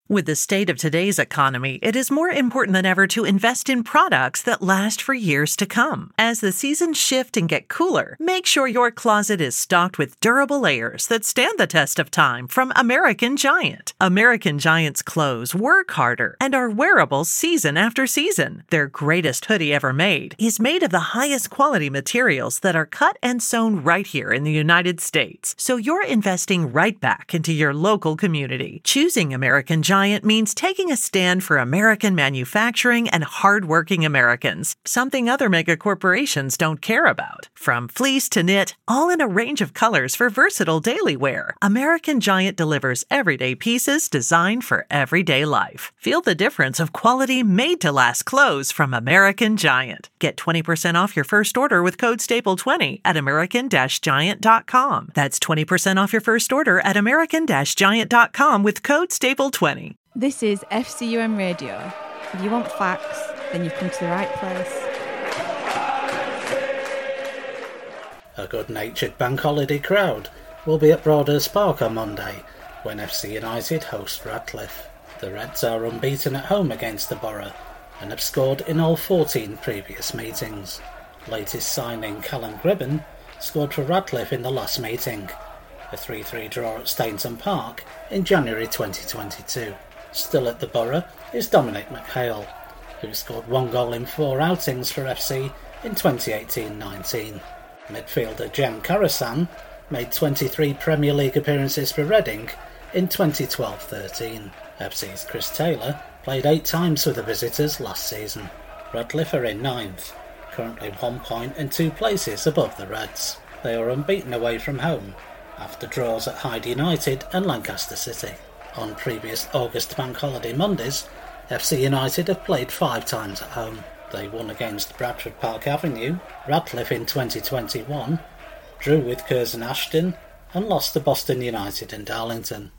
With the state of today's economy, it is more important than ever to invest in products that last for years to come. As the seasons shift and get cooler, make sure your closet is stocked with durable layers that stand the test of time from American Giant. American Giant's clothes work harder and are wearable season after season. Their greatest hoodie ever made is made of the highest quality materials that are cut and sewn right here in the United States. So you're investing right back into your local community. Choosing American Giant means taking a stand for American manufacturing and hardworking Americans, something other mega corporations don't care about. From fleece to knit, all in a range of colors for versatile daily wear, American Giant delivers everyday pieces designed for everyday life. Feel the difference of quality made-to-last clothes from American Giant. Get 20% off your first order with code STAPLE20 at american-giant.com. That's 20% off your first order at american-giant.com with code STAPLE20. This is FCUM Radio. If you want facts, then you've come to the right place. A good-natured bank holiday crowd will be at Broadhurst Park on Monday when FC United host Radcliffe. The Reds are unbeaten at home against the Borough and have scored in all 14 previous meetings. Latest signing Callum Gribben scored for Radcliffe in the last meeting, a 3-3 draw at Stainton Park in January 2022. Still at the Borough is Dominic McHale, who scored 1 goal in 4 outings for FC in 2018-19. Midfielder Jan Karasan made 23 Premier League appearances for Reading in 2012-13. FC's Chris Taylor played 8 times for the visitors last season. Radcliffe are in 9th, currently 1 point and 2 places above the Reds. They are unbeaten away from home after draws at Hyde United and Lancaster City. On previous August bank holiday Mondays, FC United have played 5 times at home. They won against Bradford Park Avenue, Radcliffe in 2021, drew with Curzon Ashton and lost to Boston United and Darlington.